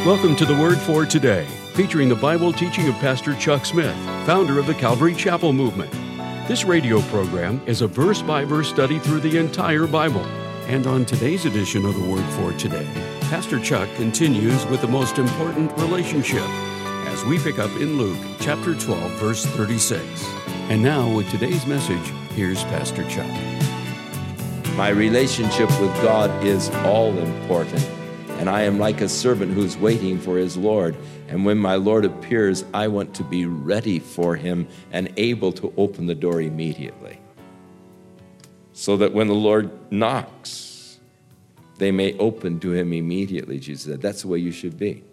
Welcome to the Word for Today, featuring the Bible teaching of Pastor Chuck Smith, founder of the Calvary Chapel Movement. This radio program is a verse-by-verse study through the entire Bible. And on today's edition of the Word for Today, Pastor Chuck continues with the most important relationship as we pick up in Luke chapter 12, verse 36. And now with today's message, here's Pastor Chuck. My relationship with God is all important. And I am like a servant who's waiting for his Lord. And when my Lord appears, I want to be ready for him and able to open the door immediately. So that when the Lord knocks, they may open to him immediately, Jesus said. That's the way you should be.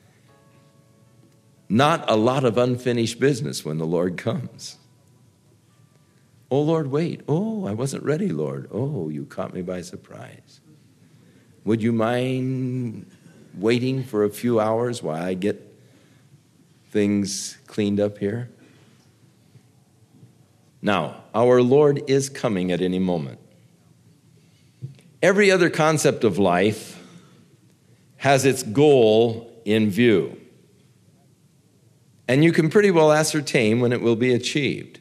Not a lot of unfinished business when the Lord comes. Oh, Lord, wait. Oh, I wasn't ready, Lord. Oh, you caught me by surprise. Would you mind waiting for a few hours while I get things cleaned up here? Now, our Lord is coming at any moment. Every other concept of life has its goal in view. And you can pretty well ascertain when it will be achieved.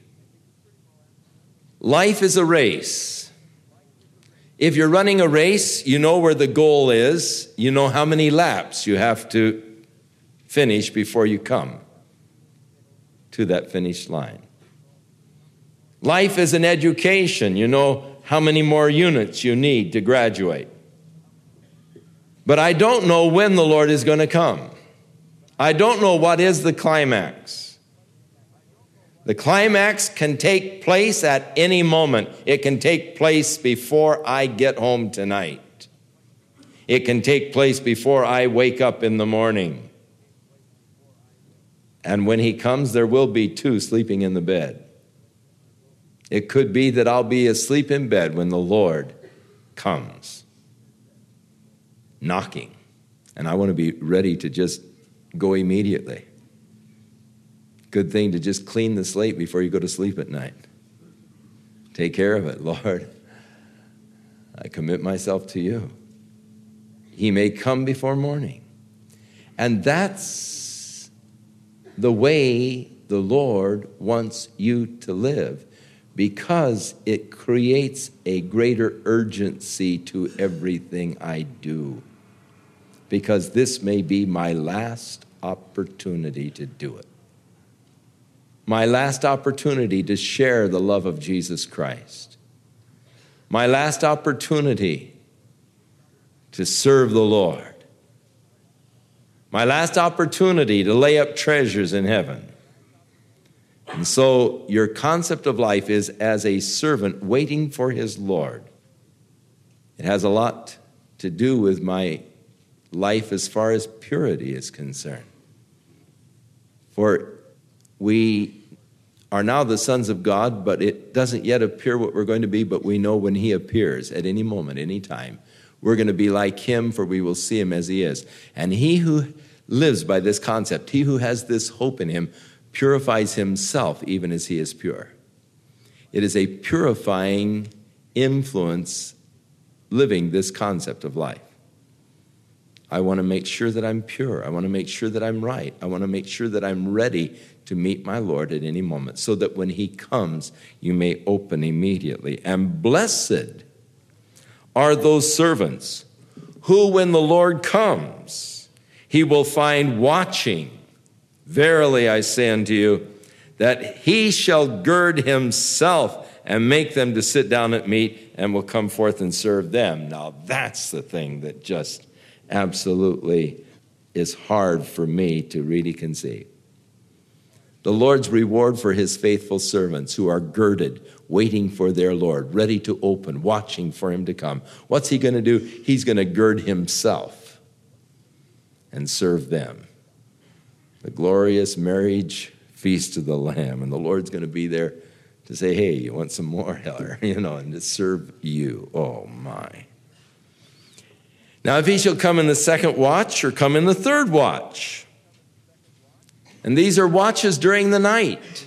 Life is a race. If you're running a race, you know where the goal is. You know how many laps you have to finish before you come to that finish line. Life is an education. You know how many more units you need to graduate. But I don't know when the Lord is going to come. I don't know what is the climax. The climax can take place at any moment. It can take place before I get home tonight. It can take place before I wake up in the morning. And when he comes, there will be two sleeping in the bed. It could be that I'll be asleep in bed when the Lord comes, knocking. And I want to be ready to just go immediately. Good thing to just clean the slate before you go to sleep at night. Take care of it, Lord. I commit myself to you. He may come before morning. And that's the way the Lord wants you to live, because it creates a greater urgency to everything I do. Because this may be my last opportunity to do it. My last opportunity to share the love of Jesus Christ. My last opportunity to serve the Lord. My last opportunity to lay up treasures in heaven. And so your concept of life is as a servant waiting for his Lord. It has a lot to do with my life as far as purity is concerned. For we are now the sons of God, but it doesn't yet appear what we're going to be, but we know when he appears at any moment, any time, we're going to be like him, for we will see him as he is. And he who lives by this concept, he who has this hope in him, purifies himself even as he is pure. It is a purifying influence living this concept of life. I want to make sure that I'm pure. I want to make sure that I'm right. I want to make sure that I'm ready to meet my Lord at any moment, so that when he comes, you may open immediately. And blessed are those servants who, when the Lord comes, he will find watching. Verily I say unto you, that he shall gird himself and make them to sit down at meat, and will come forth and serve them. Now that's the thing that just absolutely is hard for me to really conceive. The Lord's reward for his faithful servants who are girded, waiting for their Lord, ready to open, watching for him to come. What's he going to do? He's going to gird himself and serve them. The glorious marriage feast of the Lamb. And the Lord's going to be there to say, hey, you want some more, Heller? And to serve you. Oh, my. Now, if he shall come in the second watch or come in the third watch. And these are watches during the night.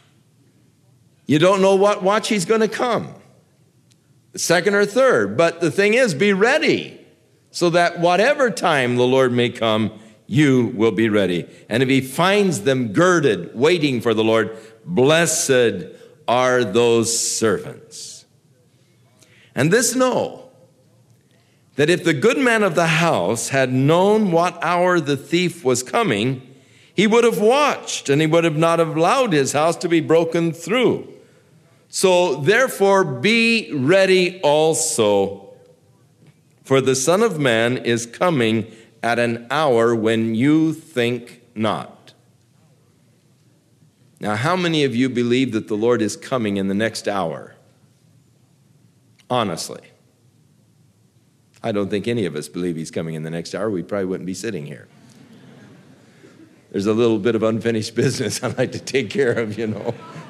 You don't know what watch he's going to come. The second or third. But the thing is, be ready so that whatever time the Lord may come, you will be ready. And if he finds them girded, waiting for the Lord, blessed are those servants. And this know, that if the good man of the house had known what hour the thief was coming, he would have watched, and he would have not allowed his house to be broken through. So therefore be ready also, for the Son of Man is coming at an hour when you think not. Now, how many of you believe that the Lord is coming in the next hour? Honestly. I don't think any of us believe he's coming in the next hour. We probably wouldn't be sitting here. There's a little bit of unfinished business I'd like to take care of, A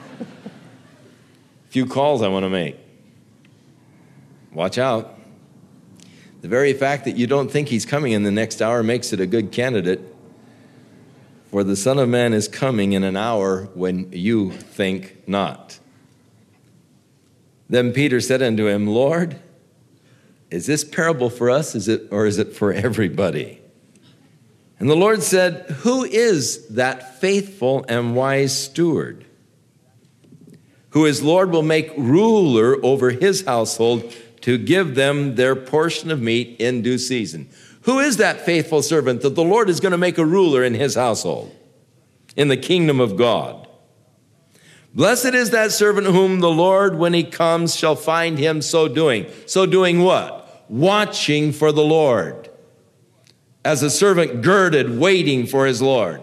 few calls I want to make. Watch out. The very fact that you don't think he's coming in the next hour makes it a good candidate. For the Son of Man is coming in an hour when you think not. Then Peter said unto him, Lord, is this parable for us, or is it for everybody? And the Lord said, who is that faithful and wise steward, who his Lord will make ruler over his household to give them their portion of meat in due season? Who is that faithful servant that the Lord is going to make a ruler in his household, in the kingdom of God? Blessed is that servant whom the Lord, when he comes, shall find him so doing. So doing what? Watching for the Lord. As a servant girded, waiting for his Lord.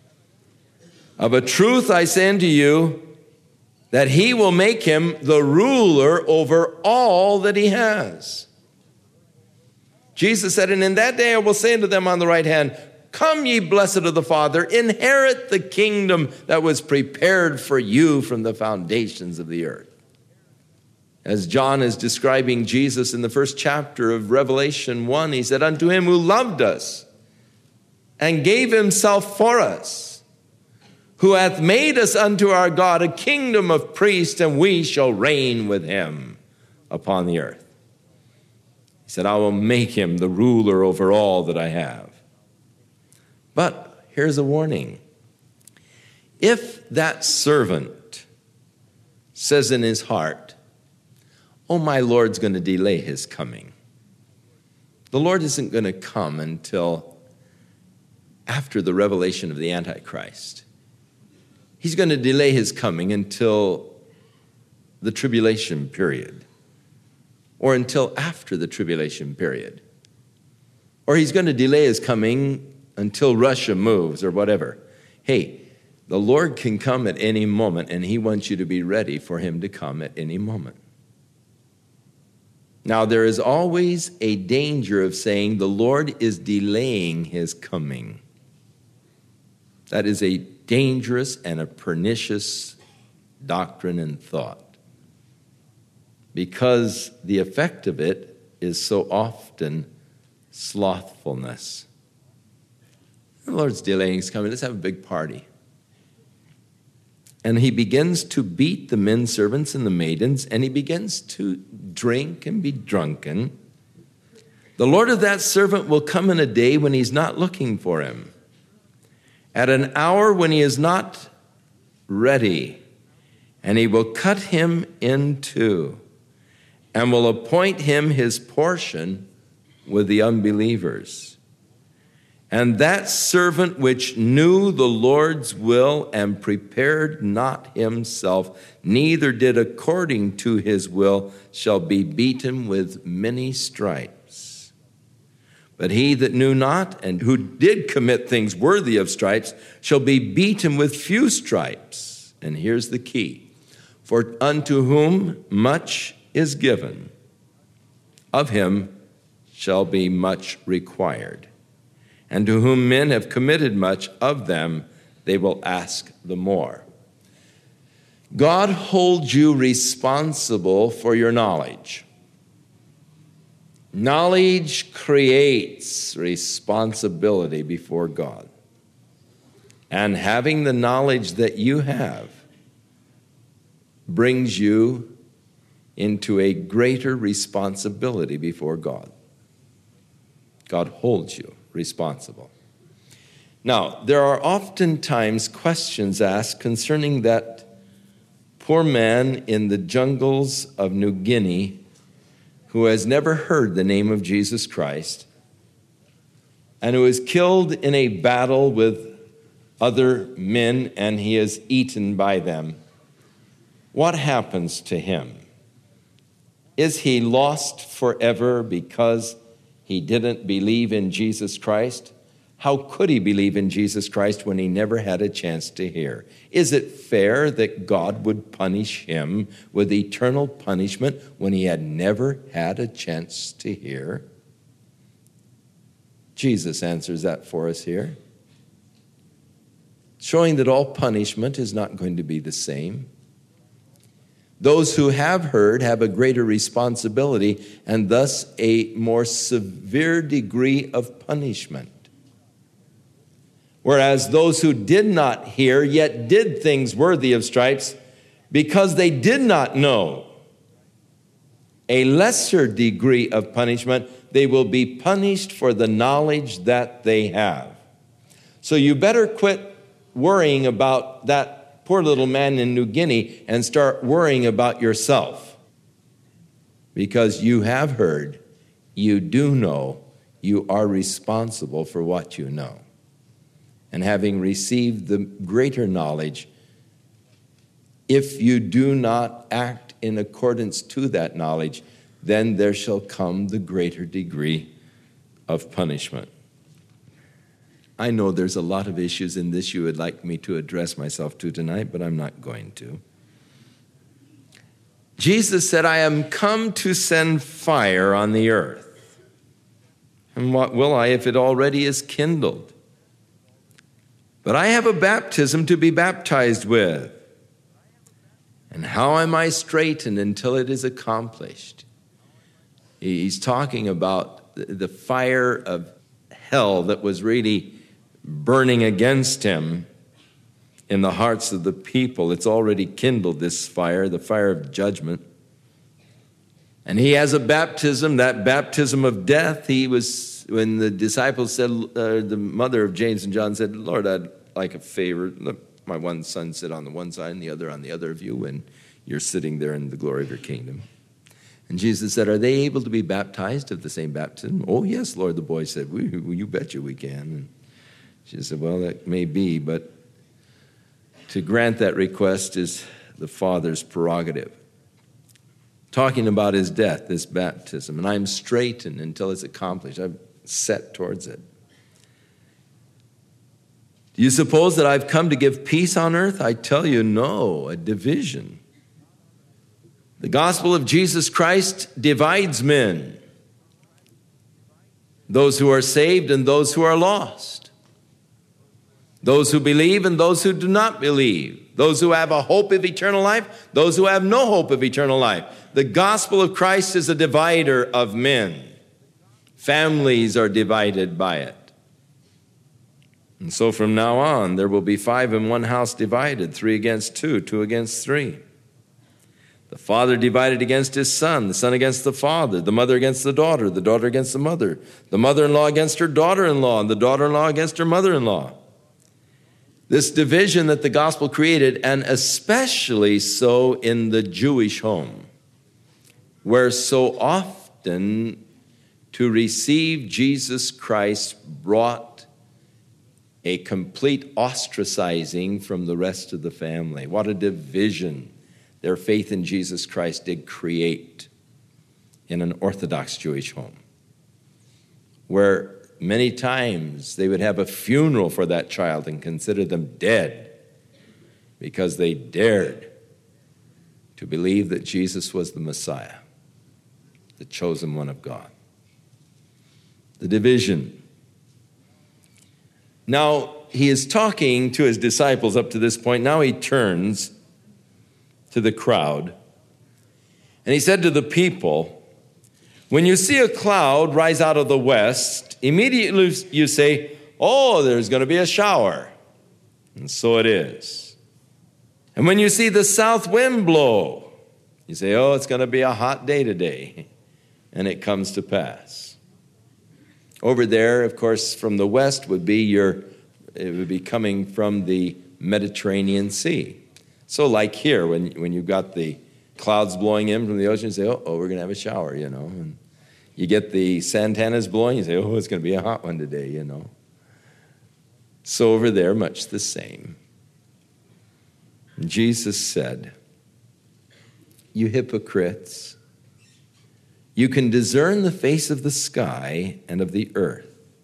Of a truth I say unto you, that he will make him the ruler over all that he has. Jesus said, and in that day I will say unto them on the right hand, come ye blessed of the Father, inherit the kingdom that was prepared for you from the foundations of the earth. As John is describing Jesus in the first chapter of Revelation 1, he said, unto him who loved us and gave himself for us, who hath made us unto our God a kingdom of priests, and we shall reign with him upon the earth. He said, I will make him the ruler over all that I have. But here's a warning. If that servant says in his heart, oh, my Lord's going to delay his coming. The Lord isn't going to come until after the revelation of the Antichrist. He's going to delay his coming until the tribulation period, or until after the tribulation period. Or he's going to delay his coming until Russia moves or whatever. Hey, the Lord can come at any moment, and he wants you to be ready for him to come at any moment. Now, there is always a danger of saying the Lord is delaying his coming. That is a dangerous and a pernicious doctrine and thought, because the effect of it is so often slothfulness. The Lord's delaying his coming. Let's have a big party. And he begins to beat the men servants and the maidens, and he begins to drink and be drunken. The Lord of that servant will come in a day when he's not looking for him, at an hour when he is not ready, and he will cut him in two, and will appoint him his portion with the unbelievers. And that servant which knew the Lord's will and prepared not himself, neither did according to his will, shall be beaten with many stripes. But he that knew not, and who did commit things worthy of stripes, shall be beaten with few stripes. And here's the key. For unto whom much is given, of him shall be much required. And to whom men have committed much, of them they will ask the more. God holds you responsible for your knowledge. Knowledge creates responsibility before God. And having the knowledge that you have brings you into a greater responsibility before God. God holds you responsible. Now, there are oftentimes questions asked concerning that poor man in the jungles of New Guinea who has never heard the name of Jesus Christ and who is killed in a battle with other men and he is eaten by them. What happens to him? Is he lost forever because he didn't believe in Jesus Christ? How could he believe in Jesus Christ when he never had a chance to hear? Is it fair that God would punish him with eternal punishment when he had never had a chance to hear? Jesus answers that for us here, showing that all punishment is not going to be the same. Those who have heard have a greater responsibility and thus a more severe degree of punishment. Whereas those who did not hear yet did things worthy of stripes because they did not know, a lesser degree of punishment, they will be punished for the knowledge that they have. So you better quit worrying about that poor little man in New Guinea and start worrying about yourself. Because you have heard, you do know, you are responsible for what you know. And having received the greater knowledge, if you do not act in accordance to that knowledge, then there shall come the greater degree of punishment. I know there's a lot of issues in this you would like me to address myself to tonight, but I'm not going to. Jesus said, I am come to send fire on the earth. And what will I if it already is kindled? But I have a baptism to be baptized with. And how am I straitened until it is accomplished? He's talking about the fire of hell that was really burning against him in the hearts of the people. It's already kindled, this fire, the fire of judgment. And he has a baptism, that baptism of death. When the disciples said, the mother of James and John said, Lord, I'd like a favor. Let my one son sit on the one side and the other on the other of you when you're sitting there in the glory of your kingdom. And Jesus said, are they able to be baptized of the same baptism? Oh, yes, Lord, the boy said, you betcha we can. And she said, well, that may be, but to grant that request is the Father's prerogative. Talking about his death, this baptism, and I'm straitened until it's accomplished. I'm set towards it. Do you suppose that I've come to give peace on earth? I tell you, no, a division. The gospel of Jesus Christ divides men. Those who are saved and those who are lost. Those who believe and those who do not believe. Those who have a hope of eternal life, those who have no hope of eternal life. The gospel of Christ is a divider of men. Families are divided by it. And so from now on, there will be 5 in one house divided, 3 against 2, 2 against 3. The father divided against his son, the son against the father, the mother against the daughter against the mother-in-law against her daughter-in-law, and the daughter-in-law against her mother-in-law. This division that the gospel created, and especially so in the Jewish home, where so often to receive Jesus Christ brought a complete ostracizing from the rest of the family. What a division their faith in Jesus Christ did create in an Orthodox Jewish home, where many times they would have a funeral for that child and consider them dead because they dared to believe that Jesus was the Messiah, the chosen one of God. The division. Now, he is talking to his disciples up to this point. Now he turns to the crowd, and he said to the people, when you see a cloud rise out of the west, immediately you say, oh, there's going to be a shower. And so it is. And when you see the south wind blow, you say, oh, it's going to be a hot day today. And it comes to pass. Over there, of course, from the west would be your It would be coming from the Mediterranean Sea. So like here, when you've got the clouds blowing in from the ocean, you say, oh, we're going to have a shower, And you get the Santanas blowing, you say, oh, it's going to be a hot one today, So over there, much the same. Jesus said, you hypocrites, you can discern the face of the sky and of the earth.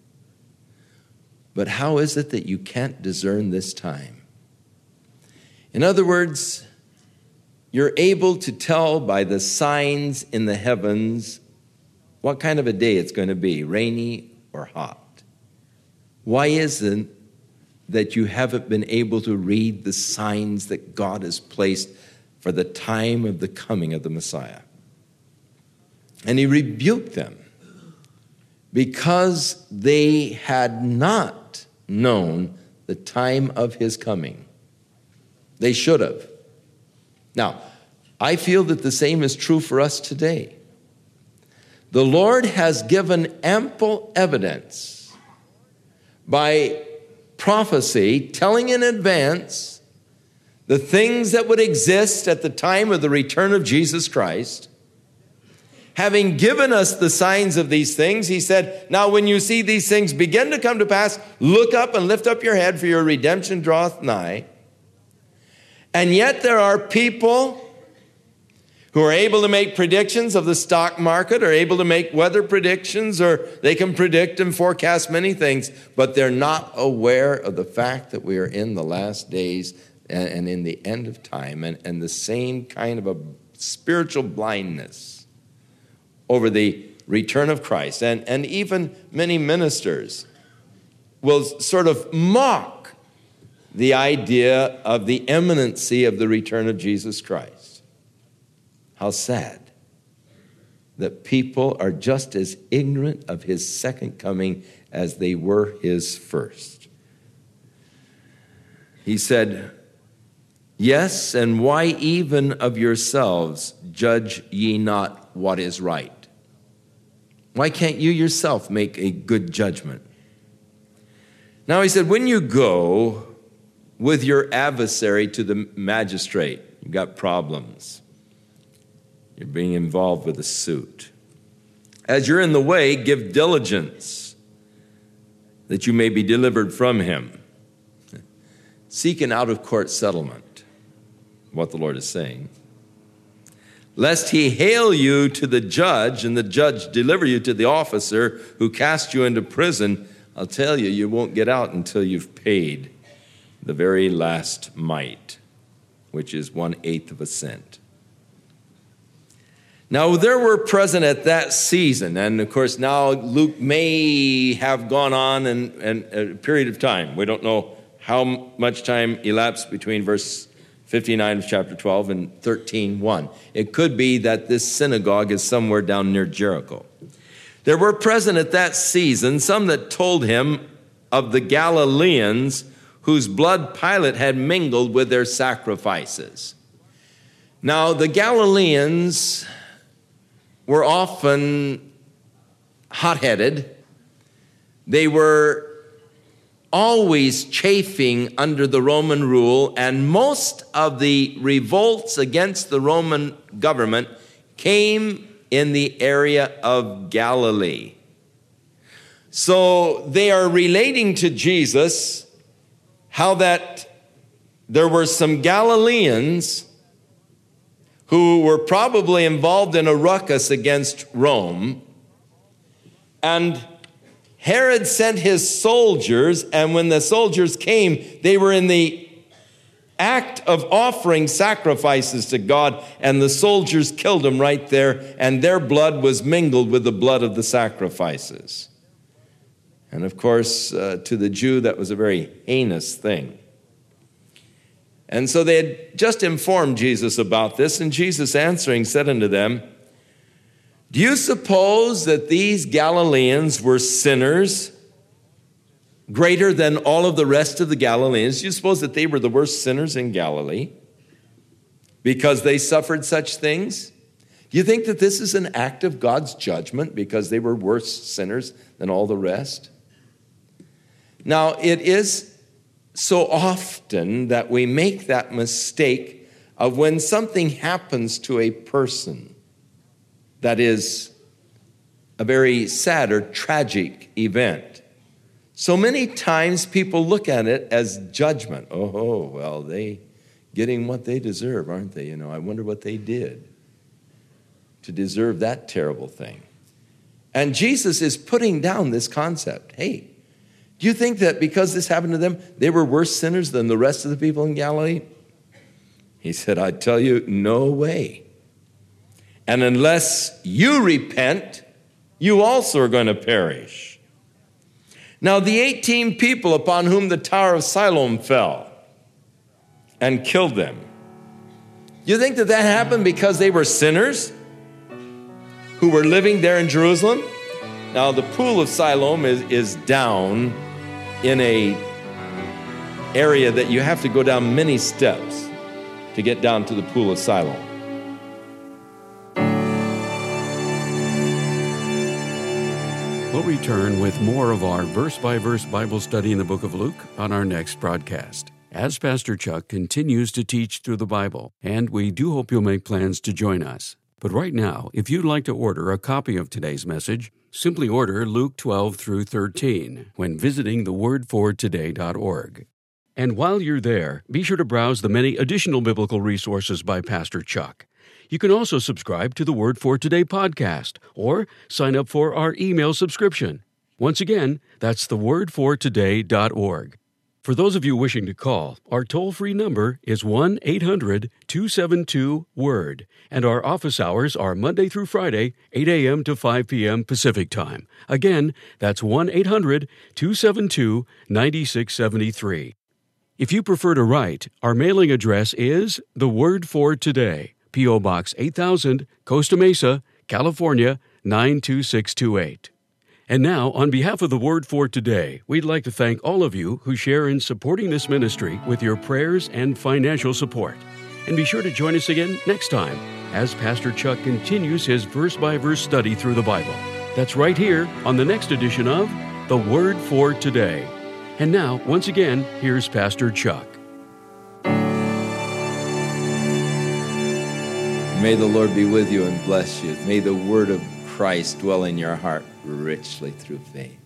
But how is it that you can't discern this time? In other words, you're able to tell by the signs in the heavens what kind of a day it's going to be, rainy or hot. Why isn't that you haven't been able to read the signs that God has placed for the time of the coming of the Messiah? And he rebuked them because they had not known the time of his coming. They should have. Now, I feel that the same is true for us today. The Lord has given ample evidence by prophecy, telling in advance the things that would exist at the time of the return of Jesus Christ. Having given us the signs of these things, he said, now when you see these things begin to come to pass, look up and lift up your head, for your redemption draweth nigh. And yet there are people who are able to make predictions of the stock market, or able to make weather predictions, or they can predict and forecast many things, but they're not aware of the fact that we are in the last days and in the end of time, and the same kind of a spiritual blindness over the return of Christ. And even many ministers will sort of mock the idea of the imminency of the return of Jesus Christ. How sad that people are just as ignorant of his second coming as they were his first. He said, yes, and why even of yourselves judge ye not what is right? Why can't you yourself make a good judgment? Now he said, when you go with your adversary to the magistrate, you've got problems. You're being involved with a suit. As you're in the way, give diligence that you may be delivered from him. Seek an out-of-court settlement, what the Lord is saying. Lest he hail you to the judge, and the judge deliver you to the officer who cast you into prison. I'll tell you, you won't get out until you've paid the very last mite, which is 1/8 of a cent. Now, there were present at that season, and of course now Luke may have gone on in a period of time. We don't know how much time elapsed between verse 59 of chapter 12 and 13:1. It could be that this synagogue is somewhere down near Jericho. There were present at that season some that told him of the Galileans whose blood Pilate had mingled with their sacrifices. Now, the Galileans were often hot-headed. They were always chafing under the Roman rule, and most of the revolts against the Roman government came in the area of Galilee. So they are relating to Jesus how that there were some Galileans who were probably involved in a ruckus against Rome, and Herod sent his soldiers, and when the soldiers came, they were in the act of offering sacrifices to God, and the soldiers killed them right there, and their blood was mingled with the blood of the sacrifices. And of course, to the Jew, that was a very heinous thing. And so they had just informed Jesus about this, and Jesus answering said unto them, do you suppose that these Galileans were sinners greater than all of the rest of the Galileans? Do you suppose that they were the worst sinners in Galilee because they suffered such things? Do you think that this is an act of God's judgment because they were worse sinners than all the rest? Now, it is so often that we make that mistake of when something happens to a person that is a very sad or tragic event. So many times people look at it as judgment. Oh, well, they getting what they deserve, aren't they? I wonder what they did to deserve that terrible thing. And Jesus is putting down this concept. Hey, do you think that because this happened to them, they were worse sinners than the rest of the people in Galilee? He said, I tell you, no way. And unless you repent, you also are going to perish. Now, the 18 people upon whom the Tower of Siloam fell and killed them, you think that happened because they were sinners who were living there in Jerusalem? Now, the Pool of Siloam is down in a area that you have to go down many steps to get down to the Pool of Siloam. We'll return with more of our verse-by-verse Bible study in the book of Luke on our next broadcast, as Pastor Chuck continues to teach through the Bible, and we do hope you'll make plans to join us. But right now, if you'd like to order a copy of today's message, simply order Luke 12 through 13 when visiting thewordfortoday.org. And while you're there, be sure to browse the many additional biblical resources by Pastor Chuck. You can also subscribe to the Word for Today podcast or sign up for our email subscription. Once again, that's thewordfortoday.org. For those of you wishing to call, our toll-free number is 1-800-272-WORD, and our office hours are Monday through Friday, 8 a.m. to 5 p.m. Pacific Time. Again, that's 1-800-272-9673. If you prefer to write, our mailing address is The Word for Today, P.O. Box 8000, Costa Mesa, California, 92628. And now, on behalf of the Word for Today, we'd like to thank all of you who share in supporting this ministry with your prayers and financial support. And be sure to join us again next time as Pastor Chuck continues his verse-by-verse study through the Bible. That's right here on the next edition of The Word for Today. And now, once again, here's Pastor Chuck. May the Lord be with you and bless you. May the word of Christ dwell in your heart richly through faith.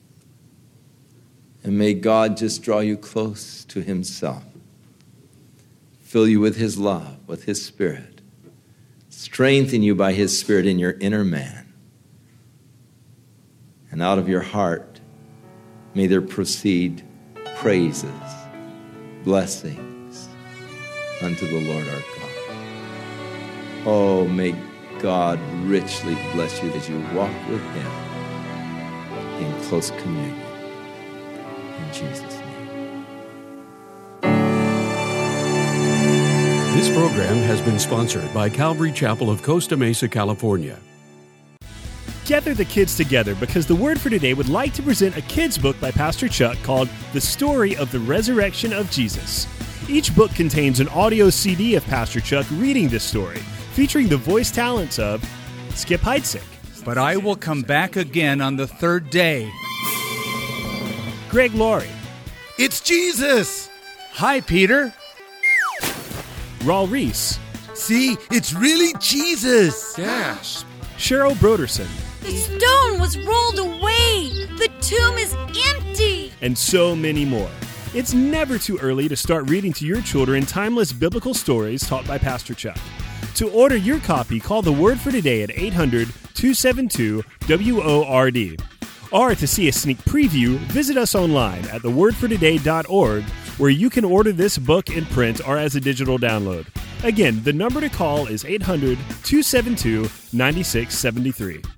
And may God just draw you close to himself. Fill you with his love, with his Spirit. Strengthen you by his Spirit in your inner man. And out of your heart, may there proceed praises, blessings unto the Lord our God. Oh, may God richly bless you as you walk with him in close communion. In Jesus' name. This program has been sponsored by Calvary Chapel of Costa Mesa, California. Gather the kids together because the Word for Today would like to present a kids' book by Pastor Chuck called The Story of the Resurrection of Jesus. Each book contains an audio CD of Pastor Chuck reading this story, featuring the voice talents of Skip Heidsieck. But I will come back again on the third day. Greg Laurie. It's Jesus! Hi, Peter. Raul Reese. See, it's really Jesus! Yes. Cheryl Broderson. The stone was rolled away! The tomb is empty! And so many more. It's never too early to start reading to your children timeless biblical stories taught by Pastor Chuck. To order your copy, call the Word for Today at 800-272-WORD. Or to see a sneak preview, visit us online at thewordfortoday.org, where you can order this book in print or as a digital download. Again, the number to call is 800-272-9673.